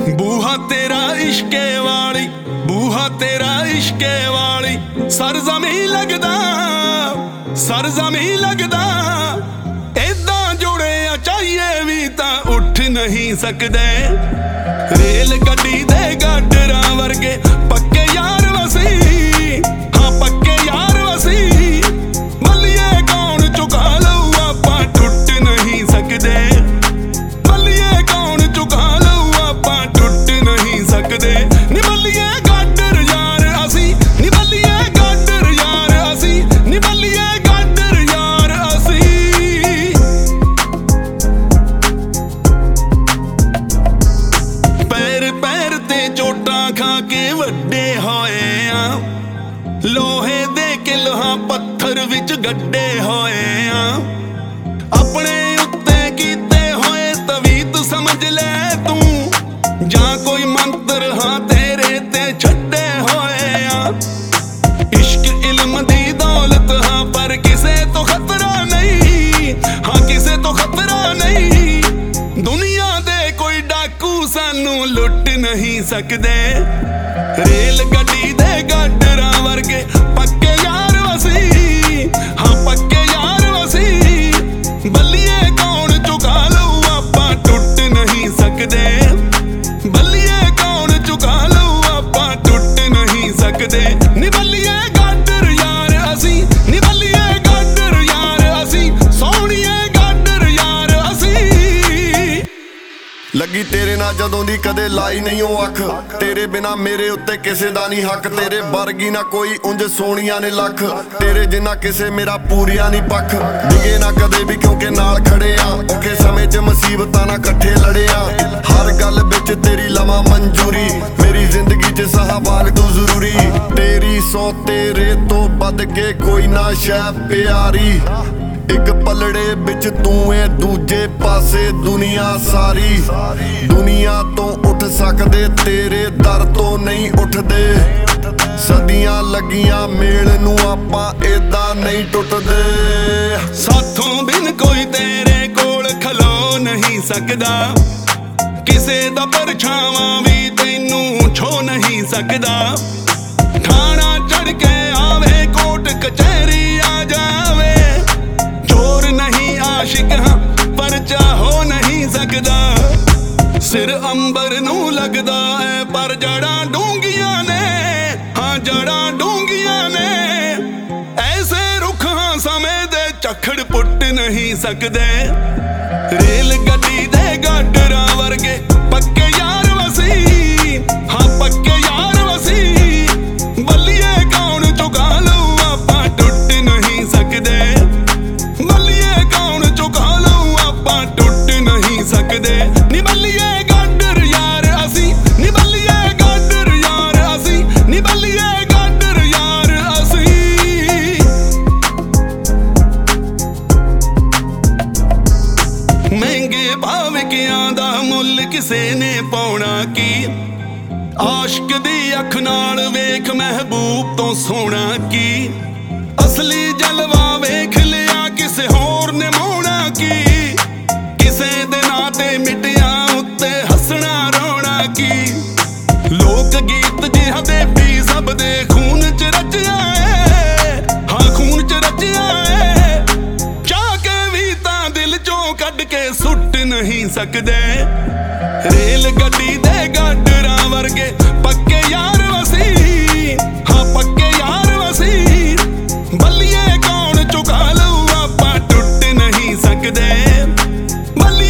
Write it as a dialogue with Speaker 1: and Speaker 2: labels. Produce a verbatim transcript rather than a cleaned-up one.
Speaker 1: बूहा तेरा इश्के वाली, बूहा तेरा इश्के वाली, सरजमी लगदा सरजमी लगदा। इदां जुड़े चाहिए भी तां उठ नहीं सकदे। रेल गड्डी दे गाडरां वर्गे पक्के यार वसी, हाँ पक्के यार वसी। बल्लिए कौन चुका लऊ आपां टुट नहीं सकदे। बल्लिए कौन चुका लऊ आपां टुट नहीं सकदे। नी बल्लिए गाडर यार असी, नी बल्लिए गाडर यार असी, नी बल्लिए गाडर यार असी। पैर पैर ते चोटां खा के वड्डे होए आ, लोहे दे किल्हा पत्थर विच गड्डे होए आ। अपने उत्ते कीते होए तवीत समझ ले तू, जां कोई मंत्र हाँ तेरे ते छड्डे होए आ। इश्क इल्म दी दौलत हाँ पर किसे तो खतरा नहीं, हाँ किसे तो खतरा नहीं। दुनिया दे कोई डाकू सानू लुट नहीं सकदे। रेल गड्डी दे गाडरां वर्गे पक्के यार वसी, हाँ पक्के यार वसी। बल्लिए कौन चुका लऊ आपां टुट नहीं सकदे। बल्लिए कौन चुका लऊ आपां टुट नहीं सकदे। नी बल्लिए गाडर यार असी, नी बल्लिए गाडर यार असी, सोहणिए गाडर यार असी।
Speaker 2: लगी तेरे नाल जदों दी कदे लाई नहीं ओ अख, तेरे बिना मेरे उत्ते किसे दा नहीं हक। तेरे वर्गी ना कोई उंज सोहणियां ने लख, तेरे जिन्ना किसे मेरा पूरिया नहीं पख। डिगे ना कदे भी क्योंकि नाल खड़े आ, औखे समय च मुसीबतां ना कट्ठे लड़े आ। हर गल विच तेरी लवां मंजूरी, मेरी जिंदगी च सहबाग तू जरूरी। तेरी सौ तेरे तो बद के कोई ना शै प्यारी। एक पलड़े बिच तू है दूजे पासे दुनिया सारी। दुनिया तो उठ सकदे तेरे दर तो नहीं उठदे। सदियां लगियां मेल नू आपां एदा नहीं टुटदे।
Speaker 1: साथों बिन कोई तेरे कोल खलो नहीं सकदा, किसे दा परछावां भी तैनू छो नहीं सकदा। ठाणा चढ़ के आवे कोट कचहरी आ जावे, चोर नहीं आशिक हाँ परचा हो नहीं सकदा। सिर अंबर नू लगदा है पर जड़ां डूंगियां ने, हाँ जड़ां डूंगियां ने। ऐसे रुख हाँ समय दे झखड़ पुट नहीं सकदे। रेल गड्डी दे गाडरां वर्गे पक्के यार वसी, हाँ पक्के यार वसी। बल्लिए कौन चुका लऊ आपां टुट नहीं सकदे। बल्लिए कौन चुका लऊ आपां टुट नहीं सकदे। नी बल्लिए गाडर यार असी, नी बल्लिए गाडर यार असी, नी बल्लिए गाडर यार असी। महंगे भाविकियां दा मुੱਲ किसे ने पाउणा की, आशिक दी अख नाल वेख महबूब तो सोहणा की। असली जलवा वेख लिया किसे होर ने मोहणा की, किसे दे नां ते मिटिया उत्ते हसना रोना की। लोक गीत जिहा दे भी सब दे खून च रचिया है, हाँ खून च रचिया है। चाह के भी तां दिल चों कढ के सुट नहीं सकदे। रेल गड्डी दे गाडरां वर्गे पक्के यार वसी, हाँ पक्के यार वसी। बल्लिए कौन चुका लऊ आपां टुट नहीं सकदे। बल्लिए